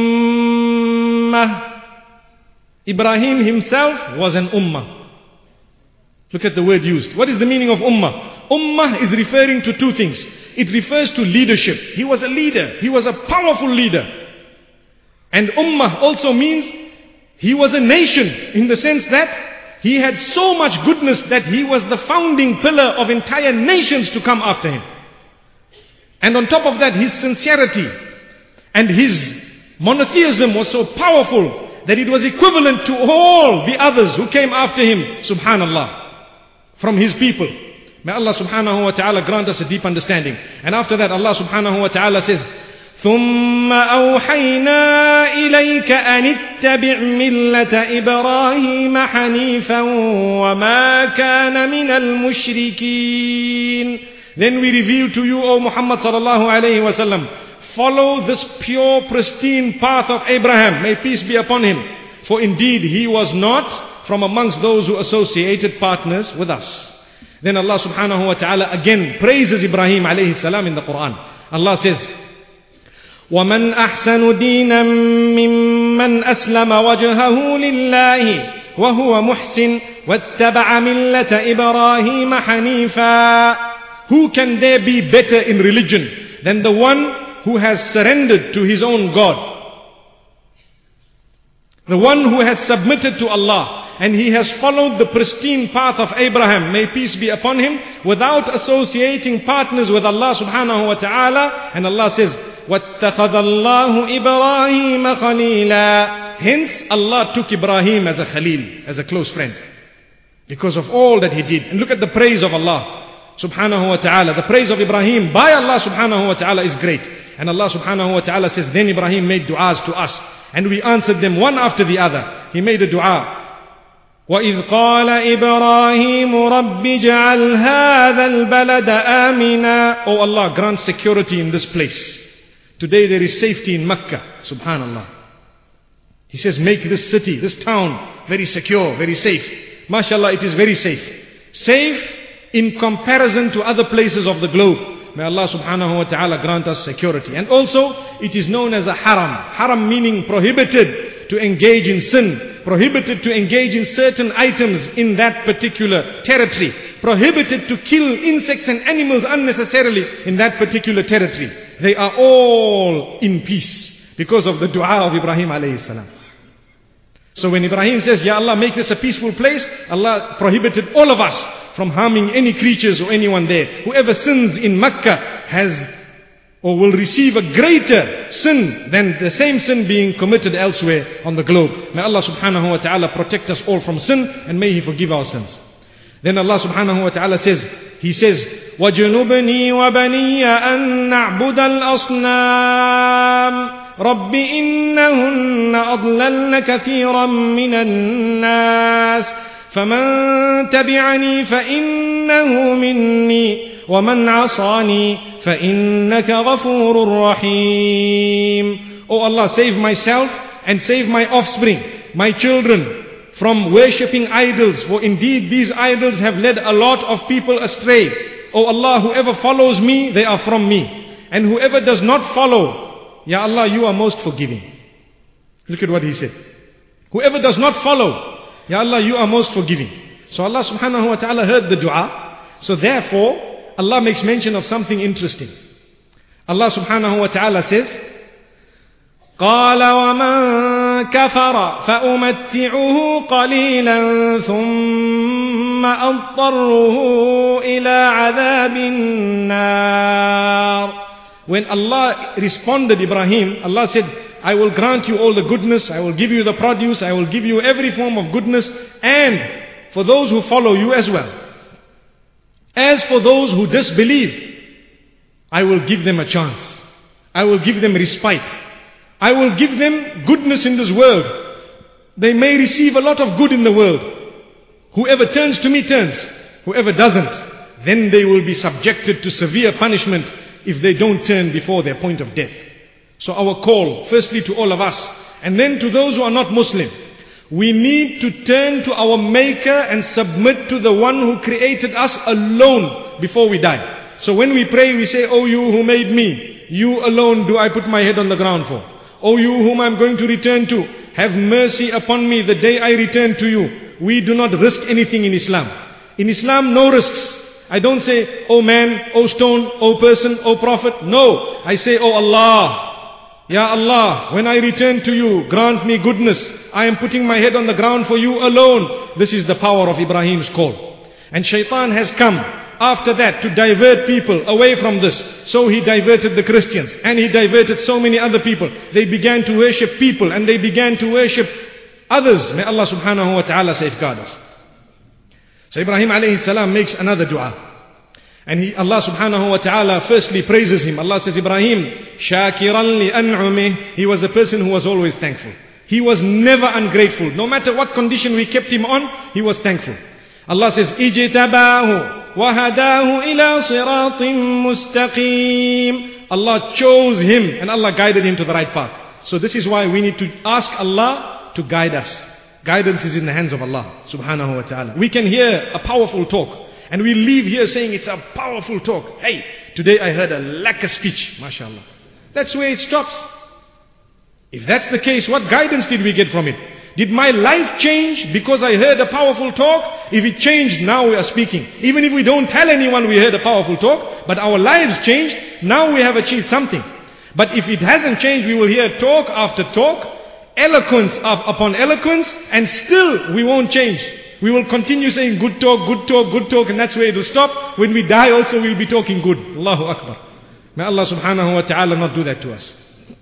ummah. Ibrahim himself was an ummah. Look at the word used. What is the meaning of ummah? Ummah is referring to two things. It refers to leadership. He was a leader. He was a powerful leader. And ummah also means he was a nation, in the sense that he had so much goodness that he was the founding pillar of entire nations to come after him. And on top of that, his sincerity and his monotheism was so powerful that it was equivalent to all the others who came after him, subhanallah, from his people. May Allah subhanahu wa ta'ala grant us a deep understanding. And after that, Allah subhanahu wa ta'ala says, ثُمَّ أَوْحَيْنَا إِلَيْكَ أَنِ اتَّبِعْ مِلَّةَ إِبْرَاهِيمَ حَنِيفًا وَمَا كَانَ مِنَ الْمُشْرِكِينَ. Then we reveal to you, O Muhammad sallallahu alayhi wa sallam, follow this pure, pristine path of Abraham, may peace be upon him. For indeed he was not from amongst those who associated partners with us. Then Allah subhanahu wa ta'ala again praises Ibrahim alayhi salam in the Quran. Allah says, وَمَنْ أَحْسَنُ دِينًا مِّمَّنْ أَسْلَمَ وَجْهَهُ لِلَّهِ وَهُوَ مُحْسِنٌ وَاتَّبَعَ مِلَّةَ إِبْرَاهِيمَ حَنِيفًا. Who can there be better in religion than the one who has surrendered to his own God? The one who has submitted to Allah, and he has followed the pristine path of Abraham, may peace be upon him, without associating partners with Allah subhanahu wa ta'ala. And Allah says, وَاتَّخَذَ اللَّهُ إِبْرَاهِيمَ خَلِيلًا. Hence Allah took Ibrahim as a Khalil, as a close friend, because of all that he did. And look at the praise of Allah subhanahu wa ta'ala. The praise of Ibrahim by Allah subhanahu wa ta'ala is great. And Allah subhanahu wa ta'ala says, then Ibrahim made du'as to us, and we answered them one after the other. He made a dua. وَإِذْ قَالَ إِبْرَاهِيمُ رَبِّ اجْعَلْ هَذَا الْبَلَدَ آمِنًا. Oh Allah, grant security in this place. Today there is safety in Mecca. Subhanallah. He says, make this city, this town, very secure, very safe. MashaAllah, it is very safe. Safe in comparison to other places of the globe. May Allah subhanahu wa ta'ala grant us security. And also, it is known as a haram. Haram meaning prohibited to engage in sin. Prohibited to engage in certain items in that particular territory. Prohibited to kill insects and animals unnecessarily in that particular territory. They are all in peace because of the dua of Ibrahim alayhi salam. So when Ibrahim says, Ya Allah, make this a peaceful place, Allah prohibited all of us from harming any creatures or anyone there. Whoever sins in Mecca has or will receive a greater sin than the same sin being committed elsewhere on the globe. May Allah subhanahu wa ta'ala protect us all from sin, and may He forgive our sins. Then Allah subhanahu wa ta'ala says, He says, وَجُنُبْنِي وَبَنِيَّ أَن نَعْبُدَ الْأَصْنَامِ رَبِّ إِنَّهُنَّ أَضْلَلْنَ كَثِيرًا مِنَ النَّاسِ فَمَن تَبِعَنِي فَإِنَّهُ مِنِّي وَمَنْ عَصَانِي فإنك غفور رحيم. O Allah, save myself and save my offspring, my children, from worshipping idols, for indeed these idols have led a lot of people astray. O Allah, whoever follows me, they are from me. And whoever does not follow, Ya Allah, you are most forgiving. Look at what he said. Whoever does not follow, Ya Allah, you are most forgiving. So Allah subhanahu wa ta'ala heard the dua. So therefore, Allah makes mention of something interesting. Allah subhanahu wa ta'ala says, قال ومن كفر فأمتعه قليلا ثم أضطره إلى عذاب النار. When Allah responded Ibrahim, Allah said, I will grant you all the goodness, I will give you the produce, I will give you every form of goodness, and for those who follow you as well. As for those who disbelieve, I will give them a chance. I will give them respite. I will give them goodness in this world. They may receive a lot of good in the world. Whoever turns to me turns. Whoever doesn't, then they will be subjected to severe punishment if they don't turn before their point of death. So our call, firstly to all of us, and then to those who are not Muslim, we need to turn to our Maker and submit to the one who created us alone before we die. So when we pray, we say, "Oh, you who made me, you alone do I put my head on the ground for. O you whom I am going to return to, have mercy upon me the day I return to you." We do not risk anything in Islam. In Islam, no risks. I don't say, "Oh man, oh stone, oh person, oh prophet." No, I say, "Oh Allah, Ya Allah, when I return to you, grant me goodness. I am putting my head on the ground for you alone." This is the power of Ibrahim's call. And shaitan has come after that to divert people away from this. So he diverted the Christians, and he diverted so many other people. They began to worship people, and they began to worship others. May Allah subhanahu wa ta'ala safeguard us. So Ibrahim alayhi salam makes another dua. And Allah subhanahu wa ta'ala firstly praises him. Allah says, Ibrahim, shakiran li an'umih. He was a person who was always thankful. He was never ungrateful. No matter what condition we kept him on, he was thankful. Allah says, ijtabahu وَهَدَاهُ إِلَىٰ صِرَاطٍ مُسْتَقِيمٍ. Allah chose him and Allah guided him to the right path. So this is why we need to ask Allah to guide us. Guidance is in the hands of Allah subhanahu wa ta'ala. We can hear a powerful talk and we leave here saying it's a powerful talk. Hey, today I heard a lacquer speech, mashallah. That's where it stops. If that's the case, what guidance did we get from it? Did my life change because I heard a powerful talk? If it changed, now we are speaking. Even if we don't tell anyone we heard a powerful talk, but our lives changed, now we have achieved something. But if it hasn't changed, we will hear talk after talk, eloquence upon eloquence, and still we won't change. We will continue saying good talk, good talk, good talk, and that's where it will stop. When we die also we will be talking good. Allahu Akbar. May Allah subhanahu wa ta'ala not do that to us.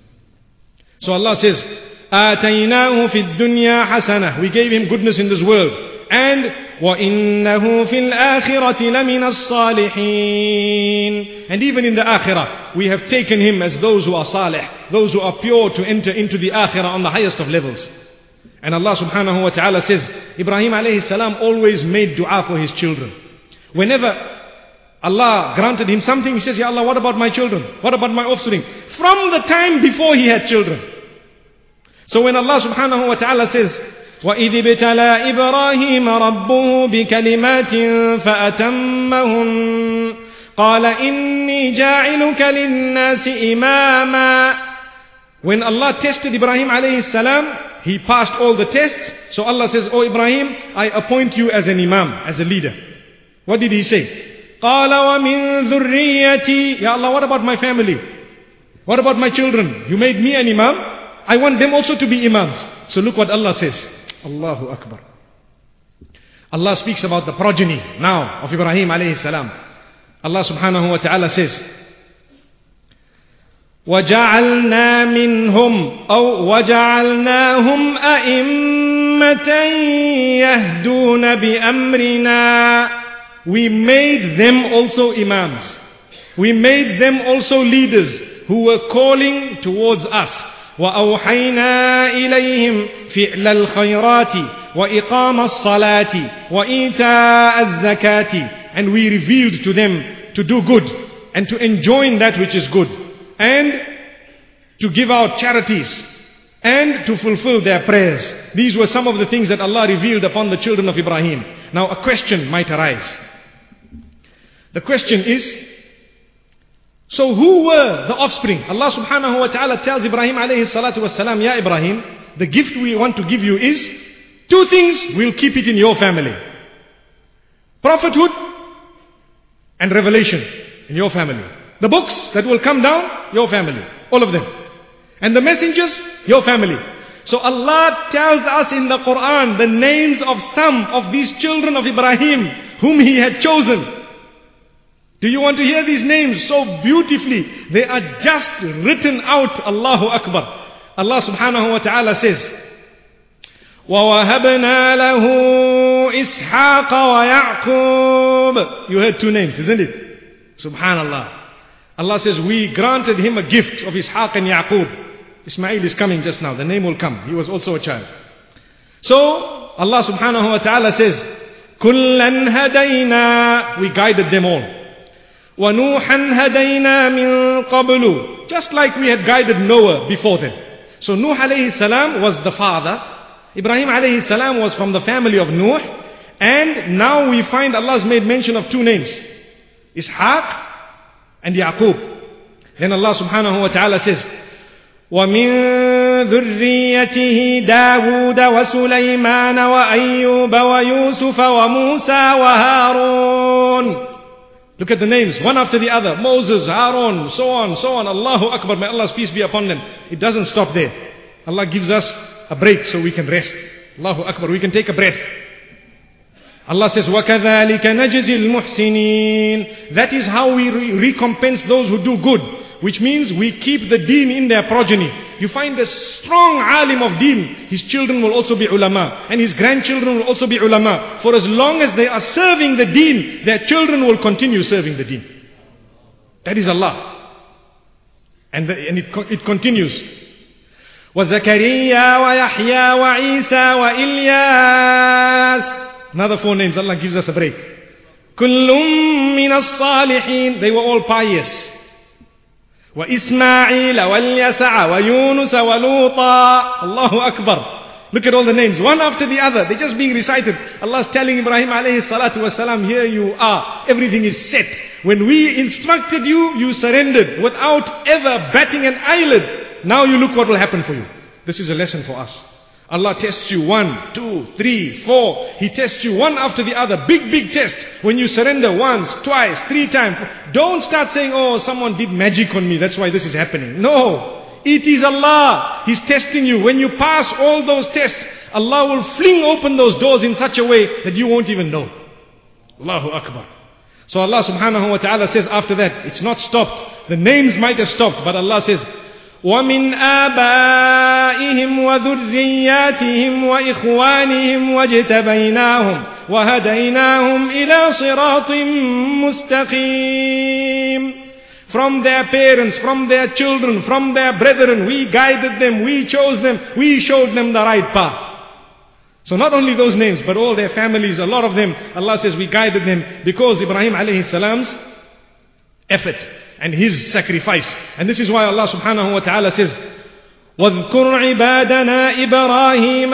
So Allah says, آتَيْنَاهُ فِي الدُّنْيَا حَسَنَةً. We gave him goodness in this world. And وَإِنَّهُ فِي الْآخِرَةِ لَمِنَ الصَّالِحِينَ. And even in the akhirah, we have taken him as those who are salih, those who are pure to enter into the akhirah on the highest of levels. And Allah subhanahu wa ta'ala says, Ibrahim alayhi salam always made dua for his children. Whenever Allah granted him something, he says, Ya Allah, what about my children? What about my offspring? From the time before he had children. So when Allah subhanahu wa ta'ala says, وَإِذِ ابْتَلَى إِبْرَاهِيمَ رَبُّهُ بِكَلِمَاتٍ فَأَتَمَّهُنَّ قَالَ إِنِّي جَاعِلُكَ لِلنَّاسِ إِمَامًا. When Allah tested Ibrahim alayhi salam, he passed all the tests. So Allah says, "Oh Ibrahim, I appoint you as an imam, as a leader." What did he say? قَالَ وَمِن ذُرِّيَّتِي. Ya Allah, what about my family? What about my children? You made me an imam. I want them also to be imams. So look what Allah says. Allahu Akbar. Allah speaks about the progeny now of Ibrahim alayhi salam. Allah subhanahu wa ta'ala says, وَجَعَلْنَا مِنْهُمْ أَوْ وَجَعَلْنَاهُمْ أَئِمَّةً يَهْدُونَ بِأَمْرِنَا. We made them also imams. We made them also leaders who were calling towards us. وَأَوْحَيْنَا إِلَيْهِمْ فِعْلَ الْخَيْرَاتِ وَإِقَامَ الصَّلَاةِ وَإِيتَاءَ الزَّكَاةِ. And we revealed to them to do good and to enjoin that which is good, and to give out charities, and to fulfill their prayers. These were some of the things that Allah revealed upon the children of Ibrahim. Now a question might arise. The question is, so who were the offspring? Allah subhanahu wa ta'ala tells Ibrahim alayhi salatu wasalam, Ya Ibrahim, the gift we want to give you is 2 things, we'll keep it in your family. Prophethood and revelation in your family. The books that will come down, your family. All of them. And the messengers, your family. So Allah tells us in the Quran the names of some of these children of Ibrahim whom He had chosen. Do you want to hear these names so beautifully? They are just written out. Allahu Akbar. Allah subhanahu wa ta'ala says, وَوَهَبْنَا لَهُ إِسْحَاقَ وَيَعْقُوبَ. You heard 2 names, isn't it? Subhanallah. Allah says, we granted him a gift of Ishaq and Yaqub. Ismail is coming just now. The name will come. He was also a child. So, Allah subhanahu wa ta'ala says, كُلًّا هَدَيْنَا. We guided them all. وَنُوحًا هَدَيْنَا مِن قَبْلُ. Just like we had guided Noah before them. So Nuh alayhi salam was the father. Ibrahim alayhi salam was from the family of Nuh. And now we find Allah's made mention of 2 names. Ishaq and Yaqub. Then Allah subhanahu wa ta'ala says, وَمِن ذُرِّيَّتِهِ دَاوُودَ وَسُلَيْمَانَ وَأَيُّوبَ وَيُوسُفَ وَمُوسَى وَهَارُونَ. Look at the names, one after the other. Moses, Aaron, so on, so on. Allahu Akbar, may Allah's peace be upon them. It doesn't stop there. Allah gives us a break so we can rest. Allahu Akbar, we can take a breath. Allah says, وَكَذَلِكَ نَجْزِي الْمُحْسِنِينَ. That is how we recompense those who do good. Which means we keep the deen in their progeny. You find a strong alim of deen, his children will also be ulama. And his grandchildren will also be ulama. For as long as they are serving the deen, their children will continue serving the deen. That is Allah. And it continues. وَزَكَرِيَّا وَيَحْيَا وَعِيسَى وَإِلْيَاسَ. Another 4 names, Allah gives us a break. كُلٌّ مِّنَ الصَّالِحِينَ. They were all pious. وَإِسْمَاعِيلَ وَالْيَسَعَ وَيُونُسَ وَلُوطًا. Allahu Akbar. Look at all the names, one after the other. They're just being recited. Allah is telling Ibrahim alayhi salatu wasalam, here you are. Everything is set. When we instructed you, you surrendered without ever batting an eyelid. Now you look what will happen for you. This is a lesson for us. Allah tests you 1, 2, 3, 4. He tests you one after the other. Big tests. When you surrender once, twice, 3 times. Don't start saying, oh, someone did magic on me. That's why this is happening. No. It is Allah. He's testing you. When you pass all those tests, Allah will fling open those doors in such a way that you won't even know. Allahu Akbar. So Allah subhanahu wa ta'ala says after that, it's not stopped. The names might have stopped, but Allah says, وَمِنْ آبَائِهِمْ وَذُرِّيَّاتِهِمْ وَإِخْوَانِهِمْ وَاجْتَبَيْنَاهُمْ وَهَدَيْنَاهُمْ إِلَى صِرَاطٍ مُسْتَقِيمٍ. From their parents, from their children, from their brethren, we guided them, we chose them, we showed them the right path. So not only those names, but all their families, a lot of them, Allah says we guided them because Ibrahim alayhi salam's effort and his sacrifice. And this is why Allah subhanahu wa ta'ala says, وَاذْكُرْ عِبَادَنَا إِبْرَاهِيمَ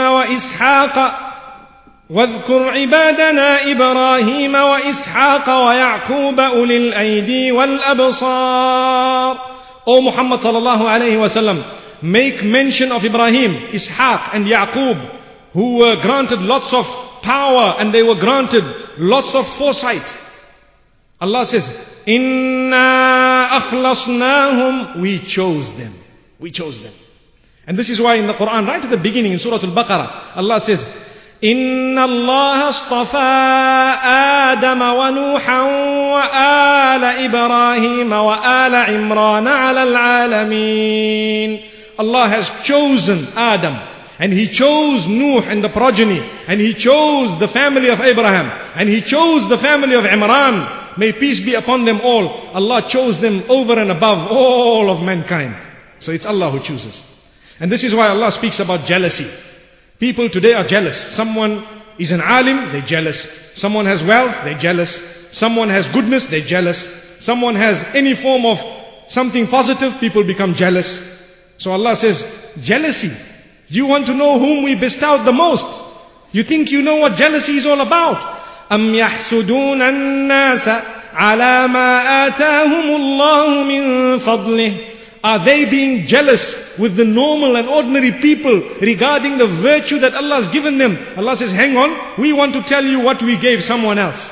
وَإِسْحَاقَ وَيَعْقُوبَ أُولِي الْأَيْدِي وَالْأَبْصَارِ. O Muhammad sallallahu alayhi wa sallam, make mention of Ibrahim, Ishaq and Yaqub, who were granted lots of power and they were granted lots of foresight. Allah says, Inna akhlasnahum. We chose them. We chose them. And this is why in the Quran, right at the beginning in Surah Al-Baqarah, Allah says, Inna Allah astafa Adam wa Nuhan wa ala Ibrahim wa ala Imran ala al-alamin. Allah has chosen Adam. And He chose Nuh and the progeny. And He chose the family of Abraham. And He chose the family of Imran. May peace be upon them all. Allah chose them over and above all of mankind. So it's Allah who chooses. And this is why Allah speaks about jealousy. People today are jealous. Someone is an alim, they're jealous. Someone has wealth, they're jealous. Someone has goodness, they're jealous. someone has any form of something positive, people become jealous. So Allah says, jealousy. Do you want to know whom we bestowed the most? You think you know what jealousy is all about? أَمْ يَحْسُدُونَ النَّاسَ عَلَى مَا آتَاهُمُ اللَّهُ مِنْ فَضْلِهِ. Are they being jealous with the normal and ordinary people regarding the virtue that Allah has given them? Allah says, hang on, we want to tell you what we gave someone else.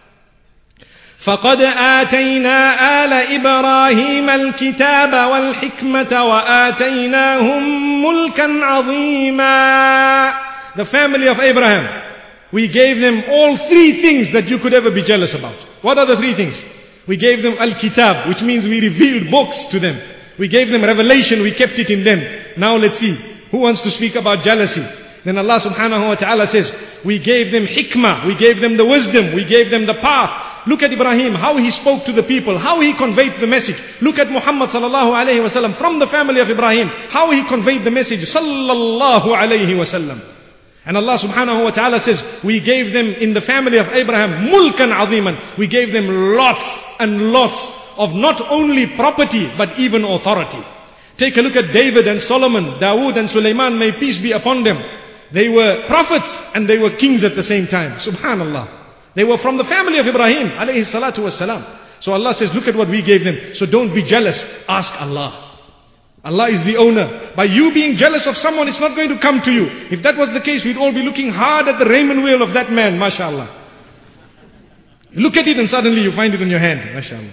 فَقَدْ آتَيْنَا آلَ إِبْرَاهِيمَ الْكِتَابَ وَالْحِكْمَةَ وَآتَيْنَاهُمْ مُلْكًا عَظِيمًا. The family of Abraham, we gave them all three things that you could ever be jealous about. What are the three things? We gave them Al-Kitab, which means we revealed books to them. We gave them revelation, we kept it in them. Now let's see, who wants to speak about jealousy? Then Allah subhanahu wa ta'ala says, we gave them hikmah, we gave them the wisdom, we gave them the path. Look at Ibrahim, how he spoke to the people, how he conveyed the message. Look at Muhammad sallallahu alayhi wa sallam, from the family of Ibrahim, how he conveyed the message, sallallahu alayhi wa sallam. And Allah subhanahu wa ta'ala says, we gave them in the family of Abraham, mulkan aziman. We gave them lots and lots of not only property, but even authority. Take a look at David and Solomon, Dawood and Sulaiman, may peace be upon them. They were prophets and they were kings at the same time. Subhanallah. They were from the family of Ibrahim, alayhi salatu wassalam. So Allah says, look at what we gave them. So don't be jealous. Ask Allah. Allah is the owner. By you being jealous of someone, it's not going to come to you. If that was the case, we'd all be looking hard at the raiment wheel of that man, mashallah. You look at it and suddenly you find it in your hand, mashallah.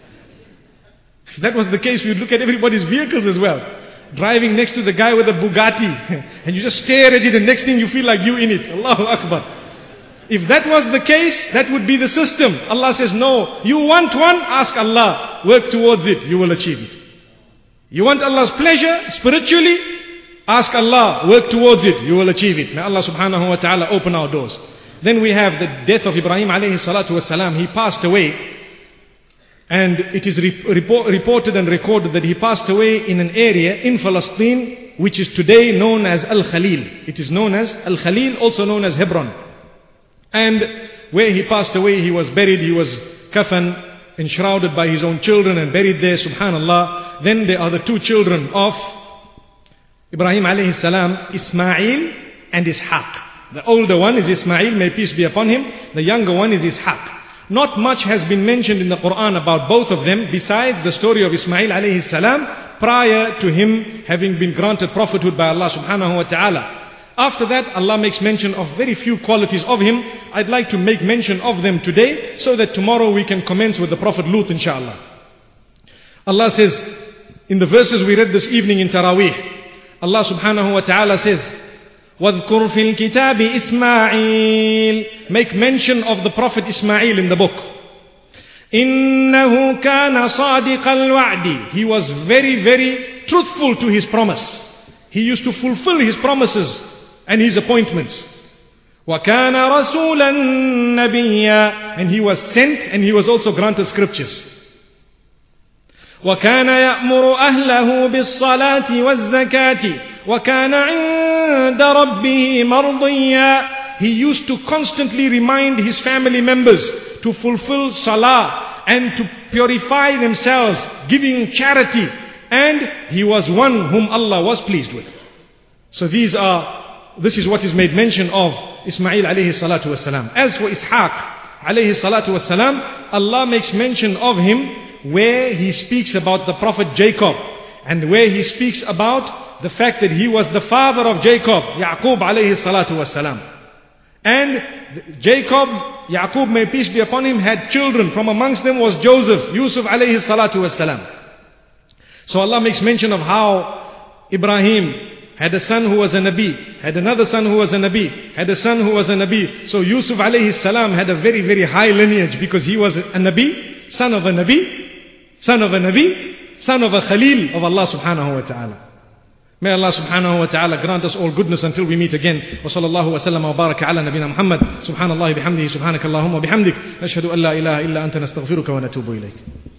If that was the case, we'd look at everybody's vehicles as well. Driving next to the guy with a Bugatti, and you just stare at it and next thing you feel like you in it. Allahu Akbar. If that was the case, that would be the system. Allah says, no, you want one, ask Allah. Work towards it, you will achieve it. You want Allah's pleasure spiritually? Ask Allah, work towards it, you will achieve it. May Allah subhanahu wa ta'ala open our doors. Then we have the death of Ibrahim alayhi salatu wasalam. He passed away, and it is reported and recorded that he passed away in an area in Palestine, which is today known as Al-Khalil. It is known as Al-Khalil, also known as Hebron. And where he passed away, he was buried, he was kafan, enshrouded by his own children and buried there, subhanallah. Then there are the two children of Ibrahim alayhi salam, Ismail and Ishaq. The older one is Ismail, may peace be upon him. The younger one is Ishaq. Not much has been mentioned in the Quran about both of them besides the story of Ismail alayhi salam prior to him having been granted prophethood by Allah subhanahu wa ta'ala. After that, Allah makes mention of very few qualities of him. I'd like to make mention of them today so that tomorrow we can commence with the Prophet Lut, inshallah. Allah says, in the verses we read this evening in Taraweeh, Allah subhanahu wa ta'ala says, وَاذْكُرْ فِي الْكِتَابِ إِسْمَاعِيلِ. Make mention of the Prophet Ismail in the book. إِنَّهُ كَانَ صَادِقَ الْوَعْدِ. He was very, very truthful to his promise. He used to fulfill his promises and his appointments. وَكَانَ رَسُولًا نَبِيًّا. And he was sent and he was also granted scriptures. وَكَانَ يَأْمُرُ أَهْلَهُ بِالصَّلَاةِ وَالزَّكَاةِ وَكَانَ عِنْدَ رَبِّهِ مَرْضِيًّا. He used to constantly remind his family members to fulfill salah and to purify themselves, giving charity. And he was one whom Allah was pleased with. So this is what is made mention of Ismail alayhi salatu wasalam. As for Ishaq alayhi salatu wasalam, Allah makes mention of him where he speaks about the Prophet Jacob, and where he speaks about the fact that he was the father of Jacob, Yaqub alayhi salatu wasalam. And Jacob, Yaqub may peace be upon him, had children. From amongst them was Joseph, Yusuf alayhi salatu wasalam. So Allah makes mention of how Ibrahim had a son who was a Nabi, had another son who was a Nabi, had a son who was a Nabi. So Yusuf alayhi salam had a very, very high lineage because he was a Nabi, son of a Nabi, son of a Nabi, son of a Khalil of Allah subhanahu wa ta'ala. May Allah subhanahu wa ta'ala grant us all goodness until we meet again. Wa sallallahu wa sallam wa baraka ala nabina Muhammad. Subhanallah bihamdihi, subhanaka Allahumma bihamdik. Nashhadu an la ilaha illa anta nastaghfiruka wa natubu ilayk.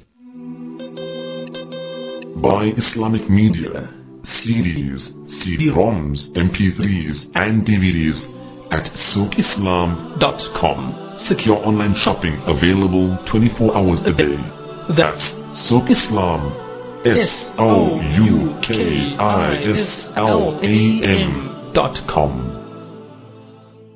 Buy Islamic media, CDs, CD-ROMs, MP3s and DVDs at SouqIslam.com. Secure online shopping available 24 hours a day. That's Soukislam. SOUKISLAM.com.